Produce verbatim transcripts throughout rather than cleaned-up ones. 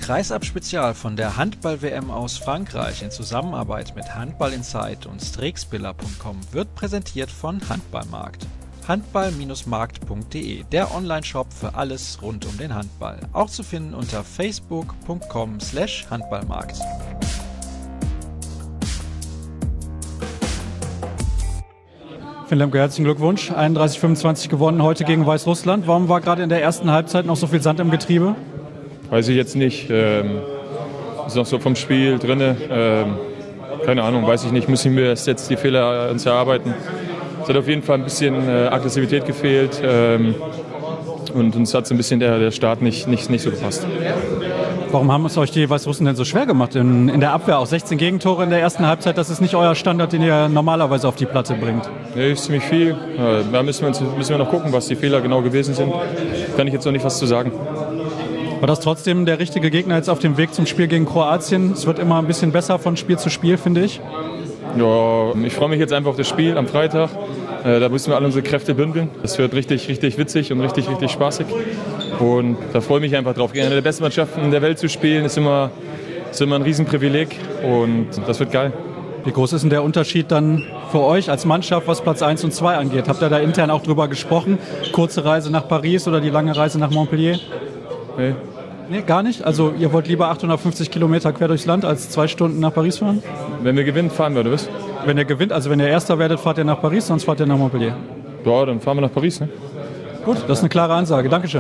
Kreisab-Spezial von der Handball-W M aus Frankreich in Zusammenarbeit mit Handball Insight und Strixbiller punkt com wird präsentiert von Handballmarkt. handball Bindestrich markt punkt de, der Online-Shop für alles rund um den Handball. Auch zu finden unter facebook punkt com slash handballmarkt. Finn Lemke, herzlichen Glückwunsch. einunddreißig fünfundzwanzig gewonnen heute gegen Weißrussland. Warum war gerade in der ersten Halbzeit noch so viel Sand im Getriebe? Weiß ich jetzt nicht. Ähm, ist noch so vom Spiel drin. Ähm, keine Ahnung, weiß ich nicht. Müssen wir erst jetzt die Fehler uns erarbeiten. Es hat auf jeden Fall ein bisschen äh, Aggressivität gefehlt. Ähm, und uns hat so ein bisschen der, der Start nicht, nicht, nicht so gepasst. Warum haben es euch die Weißrussen denn so schwer gemacht? In, in der Abwehr auch sechzehn Gegentore in der ersten Halbzeit. Das ist nicht euer Standard, den ihr normalerweise auf die Platte bringt. Nee, ist ziemlich viel. Da müssen wir, uns, müssen wir noch gucken, was die Fehler genau gewesen sind. Kann ich jetzt noch nicht was zu sagen. War das trotzdem der richtige Gegner jetzt auf dem Weg zum Spiel gegen Kroatien? Es wird immer ein bisschen besser von Spiel zu Spiel, finde ich. Ja, ich freue mich jetzt einfach auf das Spiel am Freitag. Da müssen wir alle unsere Kräfte bündeln. Das wird richtig, richtig witzig und richtig, richtig spaßig. Und da freue ich mich einfach drauf. Gegen eine der besten Mannschaften der Welt zu spielen, ist immer, ist immer ein Riesenprivileg. Und das wird geil. Wie groß ist denn der Unterschied dann für euch als Mannschaft, was Platz eins und zwei angeht? Habt ihr da intern auch drüber gesprochen? Kurze Reise nach Paris oder die lange Reise nach Montpellier? Nee. Nee, gar nicht? Also ihr wollt lieber achthundertfünfzig Kilometer quer durchs Land als zwei Stunden nach Paris fahren? Wenn wir gewinnen, fahren wir, oder was? Wenn ihr gewinnt, also wenn ihr Erster werdet, fahrt ihr nach Paris, sonst fahrt ihr nach Montpellier. Ja, dann fahren wir nach Paris, ne? Gut, das ist eine klare Ansage. Dankeschön.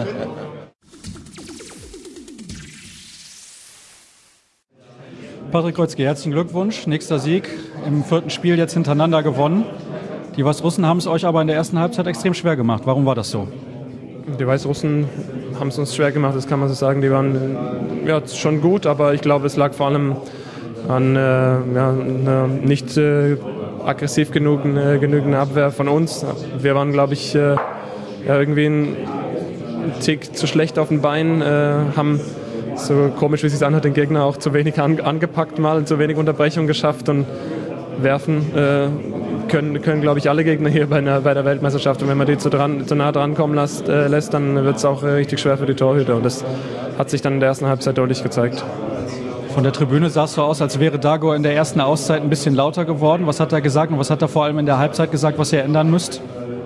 Patrick Kreuzke, herzlichen Glückwunsch. Nächster Sieg im vierten Spiel jetzt hintereinander gewonnen. Die Weißrussen haben es euch aber in der ersten Halbzeit extrem schwer gemacht. Warum war das so? Die Weißrussen haben es uns schwer gemacht, das kann man so sagen. Die waren ja, schon gut, aber ich glaube, es lag vor allem an äh, ja, einer nicht äh, aggressiv genug, äh, genügend Abwehr von uns. Wir waren, glaube ich, äh, ja, irgendwie ein Tick zu schlecht auf den Beinen, äh, haben so komisch, wie es sich anhört, den Gegner auch zu wenig an, angepackt, mal zu wenig Unterbrechung geschafft und werfen. Äh, können, können glaube ich, alle Gegner hier bei, einer, bei der Weltmeisterschaft. Und wenn man die zu, dran, zu nah dran kommen lässt, äh, lässt dann wird es auch äh, richtig schwer für die Torhüter. Und das hat sich dann in der ersten Halbzeit deutlich gezeigt. Von der Tribüne sah es so aus, als wäre Dagor in der ersten Auszeit ein bisschen lauter geworden. Was hat er gesagt und was hat er vor allem in der Halbzeit gesagt, was ihr ändern müsst?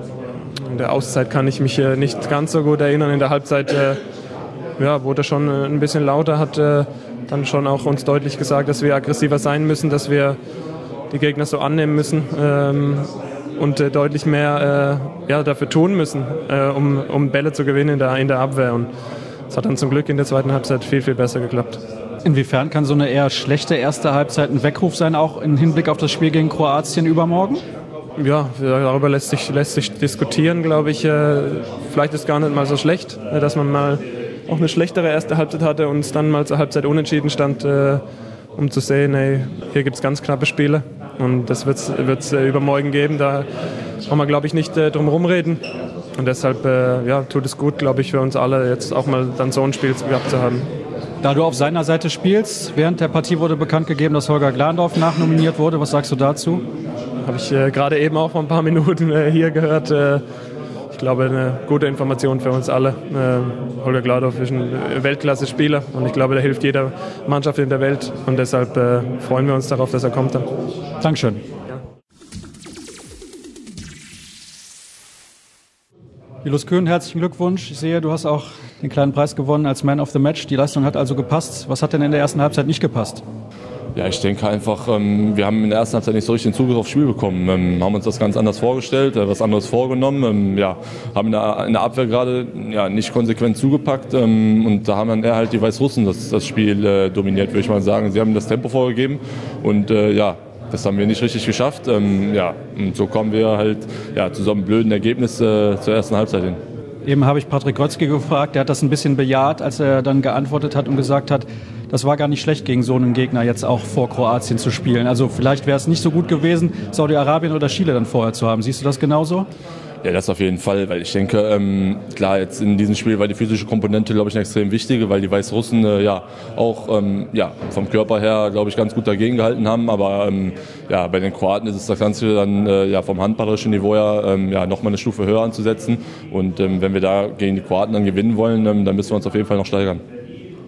In der Auszeit kann ich mich äh, nicht ganz so gut erinnern. In der Halbzeit äh, ja, wurde er schon äh, ein bisschen lauter, hat äh, dann schon auch uns deutlich gesagt, dass wir aggressiver sein müssen, dass wir die Gegner so annehmen müssen ähm, und äh, deutlich mehr äh, ja, dafür tun müssen, äh, um, um Bälle zu gewinnen in der, in der Abwehr. Und es hat dann zum Glück in der zweiten Halbzeit viel, viel besser geklappt. Inwiefern kann so eine eher schlechte erste Halbzeit ein Weckruf sein, auch im Hinblick auf das Spiel gegen Kroatien übermorgen? Ja, darüber lässt sich, lässt sich diskutieren, glaube ich. Äh, vielleicht ist es gar nicht mal so schlecht, äh, dass man mal auch eine schlechtere erste Halbzeit hatte und es dann mal zur Halbzeit unentschieden stand, äh, um zu sehen, hey, hier gibt es ganz knappe Spiele und das wird es äh, übermorgen geben. Da kann man, glaube ich, nicht äh, drum herum reden. Und deshalb äh, ja, tut es gut, glaube ich, für uns alle, jetzt auch mal dann so ein Spiel gehabt zu haben. Da du auf seiner Seite spielst, während der Partie wurde bekannt gegeben, dass Holger Glandorf nachnominiert wurde. Was sagst du dazu? Habe ich äh, gerade eben auch vor ein paar Minuten äh, hier gehört. Äh, ich glaube, eine gute Information für uns alle. Äh, Holger Glandorf ist ein Weltklasse-Spieler und ich glaube, der hilft jeder Mannschaft in der Welt. Und deshalb äh, freuen wir uns darauf, dass er kommt dann. Dankeschön. Julius Köhn, herzlichen Glückwunsch. Ich sehe, du hast auch den kleinen Preis gewonnen als Man of the Match. Die Leistung hat also gepasst. Was hat denn in der ersten Halbzeit nicht gepasst? Ja, ich denke einfach, ähm, wir haben in der ersten Halbzeit nicht so richtig den Zugriff aufs Spiel bekommen. Ähm, haben uns das ganz anders vorgestellt, äh, was anderes vorgenommen. Ähm, ja, haben in der, in der Abwehr gerade ja, nicht konsequent zugepackt. Ähm, und da haben dann eher halt die Weißrussen das, das Spiel äh, dominiert, würde ich mal sagen. Sie haben das Tempo vorgegeben und äh, ja, das haben wir nicht richtig geschafft. Ähm, ja, und so kommen wir halt ja, zu so einem blöden Ergebnis äh, zur ersten Halbzeit hin. Eben habe ich Patrick Kreuzke gefragt, der hat das ein bisschen bejaht, als er dann geantwortet hat und gesagt hat, das war gar nicht schlecht, gegen so einen Gegner jetzt auch vor Kroatien zu spielen. Also vielleicht wäre es nicht so gut gewesen, Saudi-Arabien oder Chile dann vorher zu haben. Siehst du das genauso? Ja, das auf jeden Fall, weil ich denke, ähm, klar, jetzt in diesem Spiel war die physische Komponente, glaube ich, eine extrem wichtige, weil die Weißrussen äh, ja auch ähm, ja, vom Körper her, glaube ich, ganz gut dagegen gehalten haben, aber ähm, ja, bei den Kroaten ist es das Ganze dann äh, ja, vom handballerischen Niveau her ähm, ja, nochmal eine Stufe höher anzusetzen und ähm, wenn wir da gegen die Kroaten dann gewinnen wollen, ähm, dann müssen wir uns auf jeden Fall noch steigern.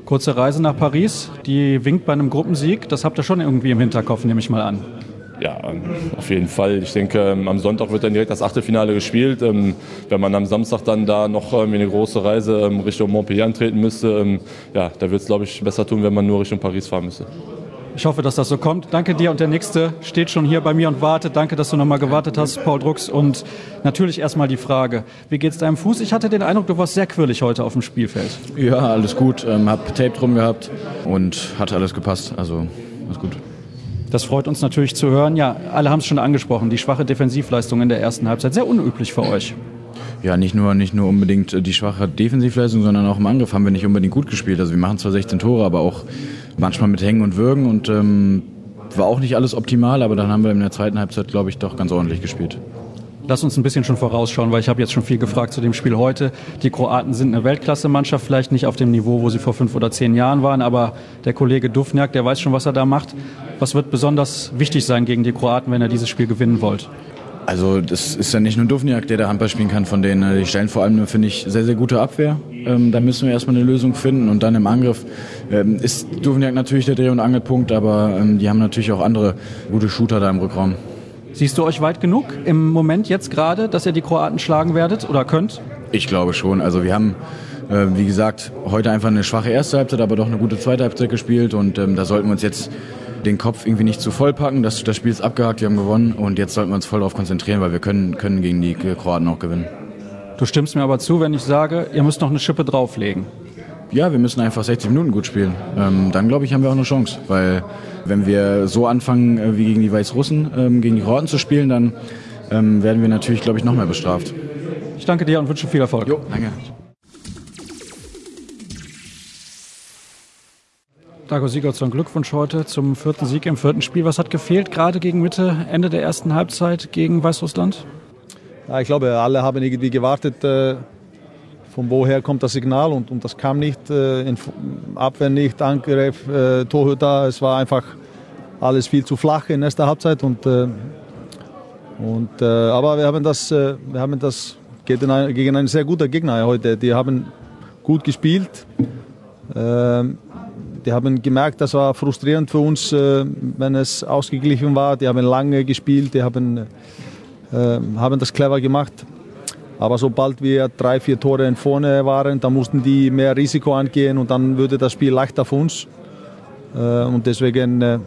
Kurze Reise nach Paris, die winkt bei einem Gruppensieg. Das habt ihr schon irgendwie im Hinterkopf, nehme ich mal an. Ja, auf jeden Fall. Ich denke, am Sonntag wird dann direkt das Achtelfinale gespielt. Wenn man am Samstag dann da noch eine große Reise Richtung Montpellier antreten müsste, ja, da wird es, glaube ich, besser tun, wenn man nur Richtung Paris fahren müsste. Ich hoffe, dass das so kommt. Danke dir, und der Nächste steht schon hier bei mir und wartet. Danke, dass du nochmal gewartet hast, Paul Drucks. Und natürlich erstmal die Frage, wie geht's deinem Fuß? Ich hatte den Eindruck, du warst sehr quirlig heute auf dem Spielfeld. Ja, alles gut. Ähm, hab Tape drum gehabt und hat alles gepasst. Also, alles gut. Das freut uns natürlich zu hören. Ja, alle haben es schon angesprochen, die schwache Defensivleistung in der ersten Halbzeit. Sehr unüblich für euch. Ja, nicht nur, nicht nur unbedingt die schwache Defensivleistung, sondern auch im Angriff haben wir nicht unbedingt gut gespielt. Also wir machen zwar sechzehn Tore, aber auch manchmal mit Hängen und Würgen, und ähm, war auch nicht alles optimal, aber dann haben wir in der zweiten Halbzeit, glaube ich, doch ganz ordentlich gespielt. Lass uns ein bisschen schon vorausschauen, weil ich habe jetzt schon viel gefragt zu dem Spiel heute. Die Kroaten sind eine Weltklasse-Mannschaft, vielleicht nicht auf dem Niveau, wo sie vor fünf oder zehn Jahren waren, aber der Kollege Duvnjak, der weiß schon, was er da macht. Was wird besonders wichtig sein gegen die Kroaten, wenn ihr dieses Spiel gewinnen wollt? Also das ist ja nicht nur Duvnjak, der da Handball spielen kann von denen. Die stellen vor allem, finde ich, sehr, sehr gute Abwehr. Ähm, da müssen wir erstmal eine Lösung finden, und dann im Angriff ähm, ist Duvnjak natürlich der Dreh- und Angelpunkt, aber ähm, die haben natürlich auch andere gute Shooter da im Rückraum. Siehst du euch weit genug im Moment jetzt gerade, dass ihr die Kroaten schlagen werdet oder könnt? Ich glaube schon. Also wir haben, äh, wie gesagt, heute einfach eine schwache erste Halbzeit, aber doch eine gute zweite Halbzeit gespielt, und ähm, da sollten wir uns jetzt den Kopf irgendwie nicht zu voll packen. Das, das Spiel ist abgehakt, wir haben gewonnen, und jetzt sollten wir uns voll darauf konzentrieren, weil wir können, können gegen die Kroaten auch gewinnen. Du stimmst mir aber zu, wenn ich sage, ihr müsst noch eine Schippe drauflegen. Ja, wir müssen einfach sechzig Minuten gut spielen. Ähm, dann, glaube ich, haben wir auch eine Chance, weil wenn wir so anfangen, äh, wie gegen die Weißrussen, ähm, gegen die Kroaten zu spielen, dann ähm, werden wir natürlich, glaube ich, noch mehr bestraft. Ich danke dir und wünsche viel Erfolg. Jo, danke. Dago Sigurdsson, Glückwunsch heute zum vierten Sieg im vierten Spiel. Was hat gefehlt, gerade gegen Mitte, Ende der ersten Halbzeit gegen Weißrussland? Ja, ich glaube, alle haben irgendwie gewartet, äh, von woher kommt das Signal, und, und das kam nicht, äh, in Abwehr nicht, Angriff, äh, Torhüter. Es war einfach alles viel zu flach in erster Halbzeit, und, äh, und, äh, aber wir haben das, äh, wir haben das gegen, ein, gegen einen sehr guten Gegner heute. Die haben gut gespielt. Äh, Die haben gemerkt, das war frustrierend für uns, wenn es ausgeglichen war. Die haben lange gespielt, die haben, äh, haben das clever gemacht. Aber sobald wir drei, vier Tore in vorne waren, dann mussten die mehr Risiko angehen, und dann würde das Spiel leichter für uns. Äh, und deswegen äh,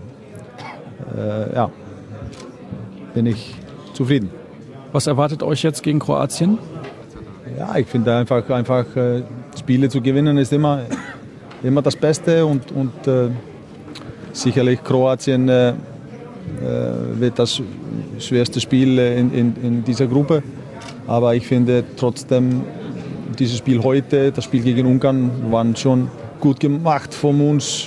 äh, ja, bin ich zufrieden. Was erwartet euch jetzt gegen Kroatien? Ja, ich finde einfach, einfach äh, Spiele zu gewinnen ist immer... immer das Beste, und, und äh, sicherlich Kroatien äh, äh, wird das schwerste Spiel in, in, in dieser Gruppe. Aber ich finde trotzdem, dieses Spiel heute, das Spiel gegen Ungarn, waren schon gut gemacht von uns,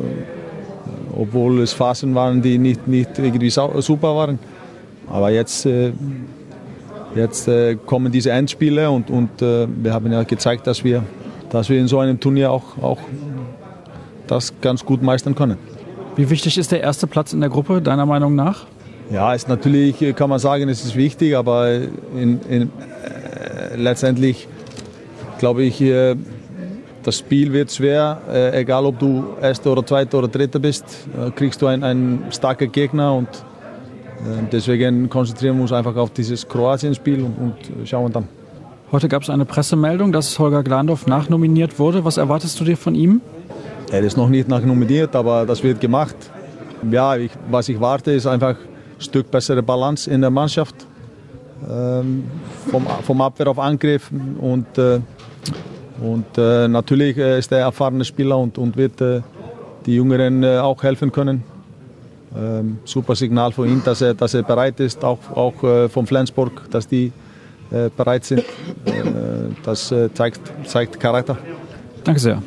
äh, obwohl es Phasen waren, die nicht, nicht irgendwie super waren. Aber jetzt, äh, jetzt äh, kommen diese Endspiele, und, und äh, wir haben ja gezeigt, dass wir dass wir in so einem Turnier auch, auch das ganz gut meistern können. Wie wichtig ist der erste Platz in der Gruppe, deiner Meinung nach? Ja, ist natürlich, kann man sagen, es ist wichtig, aber in, in, äh, letztendlich glaube ich, äh, das Spiel wird schwer, äh, egal ob du Erster oder Zweiter oder Dritter bist, äh, kriegst du einen, einen starken Gegner, und äh, deswegen konzentrieren wir uns einfach auf dieses Kroatien-Spiel, und, und schauen dann. Heute gab es eine Pressemeldung, dass Holger Glandorf nachnominiert wurde. Was erwartest du dir von ihm? Er ist noch nicht nachnominiert, aber das wird gemacht. Ja, ich, was ich warte, ist einfach ein Stück bessere Balance in der Mannschaft. Ähm, vom, vom Abwehr auf Angriff. Und, äh, und äh, natürlich ist er ein erfahrener Spieler, und, und wird äh, die Jüngeren äh, auch helfen können. Ähm, super Signal von ihm, dass er, dass er bereit ist, auch, auch äh, von Flensburg, dass die Äh, bereit sind. Äh, das äh, zeigt, zeigt Charakter. Danke sehr.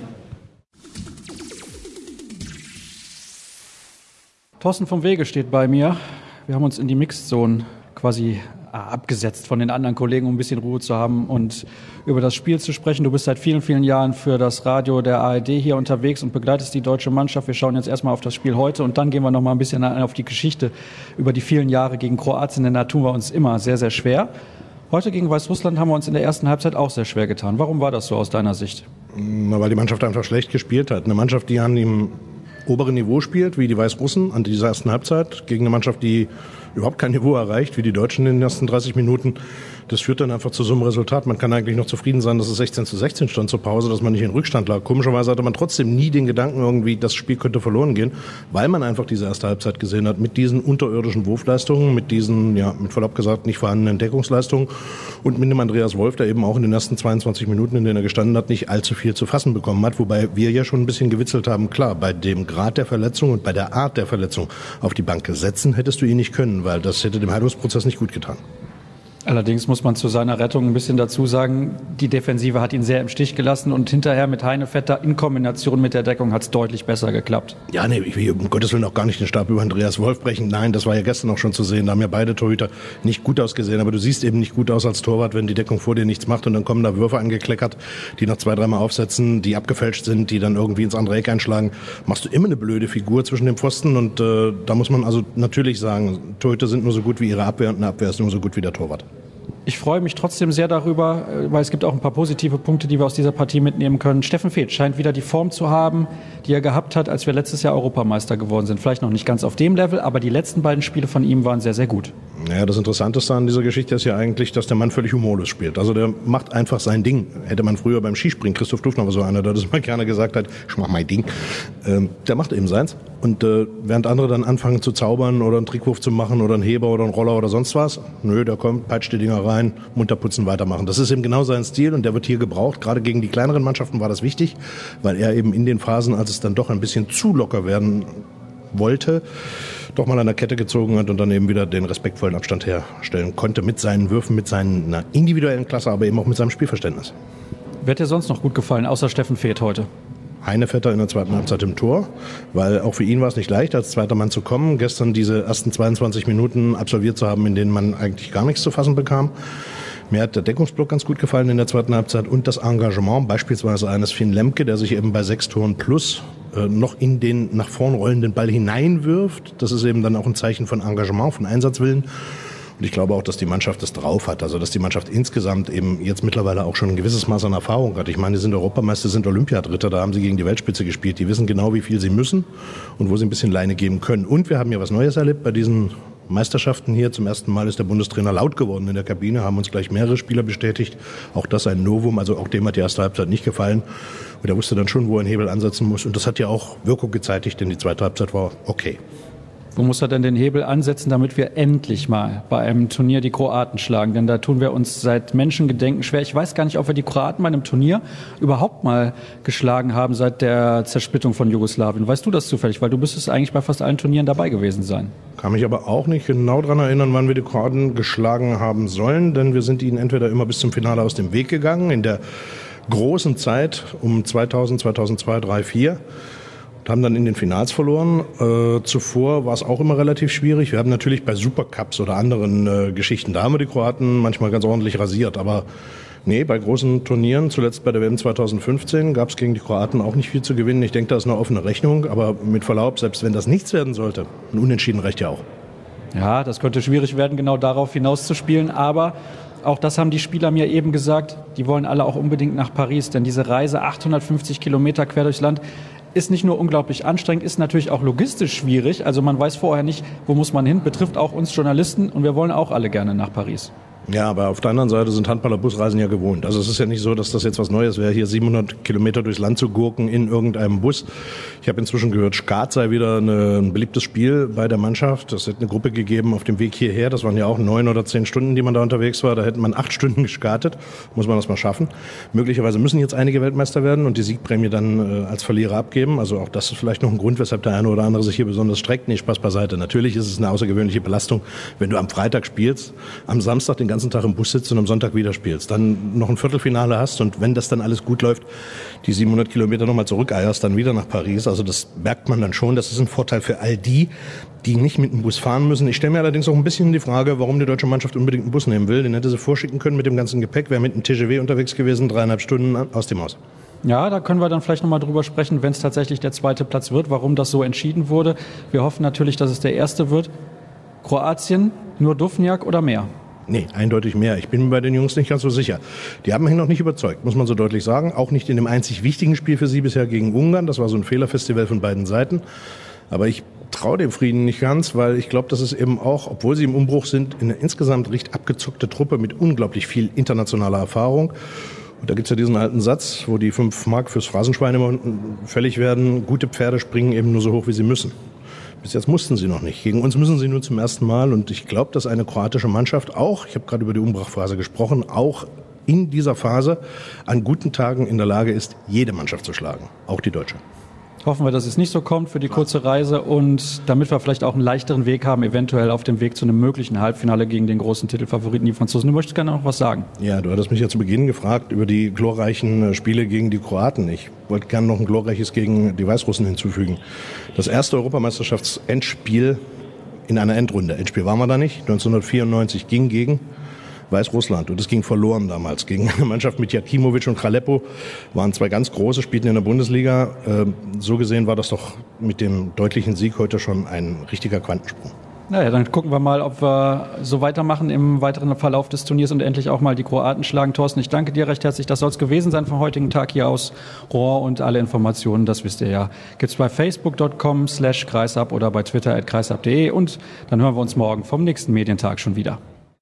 Thorsten vom Wege steht bei mir. Wir haben uns in die Mixed Zone quasi abgesetzt von den anderen Kollegen, um ein bisschen Ruhe zu haben und über das Spiel zu sprechen. Du bist seit vielen, vielen Jahren für das Radio der A R D hier unterwegs und begleitest die deutsche Mannschaft. Wir schauen jetzt erstmal auf das Spiel heute, und dann gehen wir noch mal ein bisschen auf die Geschichte über die vielen Jahre gegen Kroatien, denn da tun wir uns immer sehr, sehr schwer. Heute gegen Weißrussland haben wir uns in der ersten Halbzeit auch sehr schwer getan. Warum war das so aus deiner Sicht? Na, weil die Mannschaft einfach schlecht gespielt hat. Eine Mannschaft, die an dem oberen Niveau spielt, wie die Weißrussen an dieser ersten Halbzeit, gegen eine Mannschaft, die überhaupt kein Niveau erreicht, wie die Deutschen in den ersten dreißig Minuten. Das führt dann einfach zu so einem Resultat. Man kann eigentlich noch zufrieden sein, dass es sechzehn zu sechzehn stand zur Pause, dass man nicht in Rückstand lag. Komischerweise hatte man trotzdem nie den Gedanken irgendwie, das Spiel könnte verloren gehen, weil man einfach diese erste Halbzeit gesehen hat mit diesen unterirdischen Wurfleistungen, mit diesen, ja, mit Verlaub gesagt, nicht vorhandenen Deckungsleistungen und mit dem Andreas Wolf, der eben auch in den ersten zweiundzwanzig Minuten, in denen er gestanden hat, nicht allzu viel zu fassen bekommen hat. Wobei wir ja schon ein bisschen gewitzelt haben, klar, bei dem Grad der Verletzung und bei der Art der Verletzung auf die Bank setzen hättest du ihn nicht können, weil das hätte dem Heilungsprozess nicht gut getan. Allerdings muss man zu seiner Rettung ein bisschen dazu sagen, die Defensive hat ihn sehr im Stich gelassen und hinterher mit Heinevetter in Kombination mit der Deckung hat es deutlich besser geklappt. Ja, nee, ich will um Gottes Willen auch gar nicht den Stab über Andreas Wolf brechen. Nein, das war ja gestern auch schon zu sehen. Da haben ja beide Torhüter nicht gut ausgesehen. Aber du siehst eben nicht gut aus als Torwart, wenn die Deckung vor dir nichts macht und dann kommen da Würfe angekleckert, die noch zwei, dreimal aufsetzen, die abgefälscht sind, die dann irgendwie ins andere Eck einschlagen. Machst du immer eine blöde Figur zwischen den Pfosten und äh, da muss man also natürlich sagen, Torhüter sind nur so gut wie ihre Abwehr und eine Abwehr ist nur so gut wie der Torwart. Ich freue mich trotzdem sehr darüber, weil es gibt auch ein paar positive Punkte, die wir aus dieser Partie mitnehmen können. Steffen Feeth scheint wieder die Form zu haben, die er gehabt hat, als wir letztes Jahr Europameister geworden sind. Vielleicht noch nicht ganz auf dem Level, aber die letzten beiden Spiele von ihm waren sehr, sehr gut. Naja, das Interessanteste an dieser Geschichte ist ja eigentlich, dass der Mann völlig humorlos spielt. Also der macht einfach sein Ding. Hätte man früher beim Skispringen, Christoph Dufner war so einer, der das mal gerne gesagt hat, ich mach mein Ding. Ähm, der macht eben seins. Und äh, während andere dann anfangen zu zaubern oder einen Trickwurf zu machen oder einen Heber oder einen Roller oder sonst was, nö, der kommt, peitscht die Dinger rein, munter putzen, weitermachen. Das ist eben genau sein Stil und der wird hier gebraucht. Gerade gegen die kleineren Mannschaften war das wichtig, weil er eben in den Phasen, als es dann doch ein bisschen zu locker werden wollte, doch mal an der Kette gezogen hat und dann eben wieder den respektvollen Abstand herstellen konnte mit seinen Würfen, mit seiner individuellen Klasse, aber eben auch mit seinem Spielverständnis. Wer hat dir sonst noch gut gefallen, außer Steffen Feeth heute? Heinevetter in der zweiten Halbzeit im Tor, weil auch für ihn war es nicht leicht, als zweiter Mann zu kommen, gestern diese ersten zweiundzwanzig Minuten absolviert zu haben, in denen man eigentlich gar nichts zu fassen bekam. Mir hat der Deckungsblock ganz gut gefallen in der zweiten Halbzeit und das Engagement beispielsweise eines Finn Lemke, der sich eben bei sechs Toren plus äh, noch in den nach vorn rollenden Ball hineinwirft. Das ist eben dann auch ein Zeichen von Engagement, von Einsatzwillen. Und ich glaube auch, dass die Mannschaft das drauf hat. Also dass die Mannschaft insgesamt eben jetzt mittlerweile auch schon ein gewisses Maß an Erfahrung hat. Ich meine, die sind Europameister, sind Olympiadritter, da haben sie gegen die Weltspitze gespielt. Die wissen genau, wie viel sie müssen und wo sie ein bisschen Leine geben können. Und wir haben ja was Neues erlebt bei diesen Meisterschaften hier. Zum ersten Mal ist der Bundestrainer laut geworden in der Kabine, haben uns gleich mehrere Spieler bestätigt. Auch das ein Novum, also auch dem hat die erste Halbzeit nicht gefallen. Und er wusste dann schon, wo er einen Hebel ansetzen muss. Und das hat ja auch Wirkung gezeitigt, denn die zweite Halbzeit war okay. Wo muss er denn den Hebel ansetzen, damit wir endlich mal bei einem Turnier die Kroaten schlagen? Denn da tun wir uns seit Menschengedenken schwer. Ich weiß gar nicht, ob wir die Kroaten bei einem Turnier überhaupt mal geschlagen haben seit der Zersplitterung von Jugoslawien. Weißt du das zufällig? Weil du müsstest eigentlich bei fast allen Turnieren dabei gewesen sein. Kann mich aber auch nicht genau daran erinnern, wann wir die Kroaten geschlagen haben sollen. Denn wir sind ihnen entweder immer bis zum Finale aus dem Weg gegangen, in der großen Zeit um zweitausend, zweitausendzwei, zweitausenddrei, zweitausendvier. Haben dann in den Finals verloren. Äh, zuvor war es auch immer relativ schwierig. Wir haben natürlich bei Supercups oder anderen äh, Geschichten, da haben wir die Kroaten manchmal ganz ordentlich rasiert. Aber nee, bei großen Turnieren, zuletzt bei der W M zweitausendfünfzehn, gab es gegen die Kroaten auch nicht viel zu gewinnen. Ich denke, da ist eine offene Rechnung. Aber mit Verlaub, selbst wenn das nichts werden sollte, ein Unentschieden reicht ja auch. Ja, das könnte schwierig werden, genau darauf hinauszuspielen. Aber auch das haben die Spieler mir eben gesagt. Die wollen alle auch unbedingt nach Paris. Denn diese Reise, achthundertfünfzig Kilometer quer durchs Land, ist nicht nur unglaublich anstrengend, ist natürlich auch logistisch schwierig. Also man weiß vorher nicht, wo muss man hin. Betrifft auch uns Journalisten und wir wollen auch alle gerne nach Paris. Ja, aber auf der anderen Seite sind Handballer Busreisen ja gewohnt. Also es ist ja nicht so, dass das jetzt was Neues wäre, hier siebenhundert Kilometer durchs Land zu gurken in irgendeinem Bus. Ich habe inzwischen gehört, Skat sei wieder eine, ein beliebtes Spiel bei der Mannschaft. Es hätte eine Gruppe gegeben auf dem Weg hierher. Das waren ja auch neun oder zehn Stunden, die man da unterwegs war. Da hätte man acht Stunden geskatet. Muss man das mal schaffen. Möglicherweise müssen jetzt einige Weltmeister werden und die Siegprämie dann äh, als Verlierer abgeben. Also auch das ist vielleicht noch ein Grund, weshalb der eine oder andere sich hier besonders streckt. Nee, Spaß beiseite. Natürlich ist es eine außergewöhnliche Belastung, wenn du am Freitag spielst, am Samstag den ganzen Tag im Bus sitzt und am Sonntag wieder spielst, dann noch ein Viertelfinale hast und wenn das dann alles gut läuft, die siebenhundert Kilometer nochmal zurückeierst, dann wieder nach Paris. Also das merkt man dann schon. Das ist ein Vorteil für all die, die nicht mit dem Bus fahren müssen. Ich stelle mir allerdings auch ein bisschen die Frage, warum die deutsche Mannschaft unbedingt einen Bus nehmen will. Den hätte sie vorschicken können mit dem ganzen Gepäck, wäre mit einem T G V unterwegs gewesen, dreieinhalb Stunden aus dem Haus. Ja, da können wir dann vielleicht nochmal drüber sprechen, wenn es tatsächlich der zweite Platz wird, warum das so entschieden wurde. Wir hoffen natürlich, dass es der erste wird. Kroatien, nur Dufnjak oder mehr? Nee, eindeutig mehr. Ich bin mir bei den Jungs nicht ganz so sicher. Die haben mich noch nicht überzeugt, muss man so deutlich sagen. Auch nicht in dem einzig wichtigen Spiel für sie bisher gegen Ungarn. Das war so ein Fehlerfestival von beiden Seiten. Aber ich traue dem Frieden nicht ganz, weil ich glaube, dass es eben auch, obwohl sie im Umbruch sind, eine insgesamt recht abgezockte Truppe mit unglaublich viel internationaler Erfahrung. Und da gibt's ja diesen alten Satz, wo die fünf Mark fürs Phrasenschwein immer fällig werden. Gute Pferde springen eben nur so hoch, wie sie müssen. Bis jetzt mussten sie noch nicht. Gegen uns müssen sie nur zum ersten Mal. Und ich glaube, dass eine kroatische Mannschaft auch, ich habe gerade über die Umbruchphase gesprochen, auch in dieser Phase an guten Tagen in der Lage ist, jede Mannschaft zu schlagen, auch die deutsche. Hoffen wir, dass es nicht so kommt für die kurze Reise und damit wir vielleicht auch einen leichteren Weg haben, eventuell auf dem Weg zu einem möglichen Halbfinale gegen den großen Titelfavoriten, die Franzosen. Du möchtest gerne noch was sagen? Ja, du hattest mich ja zu Beginn gefragt über die glorreichen Spiele gegen die Kroaten. Ich wollte gerne noch ein glorreiches gegen die Weißrussen hinzufügen. Das erste Europameisterschaftsendspiel in einer Endrunde. Endspiel waren wir da nicht. neunzehnhundertvierundneunzig ging gegen Weißrussland. Und es ging verloren damals gegen eine Mannschaft mit Jakimovic und Kralepo. Waren zwei ganz große, spielten in der Bundesliga. So gesehen war das doch mit dem deutlichen Sieg heute schon ein richtiger Quantensprung. Naja, dann gucken wir mal, ob wir so weitermachen im weiteren Verlauf des Turniers und endlich auch mal die Kroaten schlagen. Thorsten, ich danke dir recht herzlich. Das soll es gewesen sein vom heutigen Tag hier aus Rohr und alle Informationen, das wisst ihr ja, gibt's bei facebook punkt com slash kreisab oder bei twitter at kreisab punkt de und dann hören wir uns morgen vom nächsten Medientag schon wieder.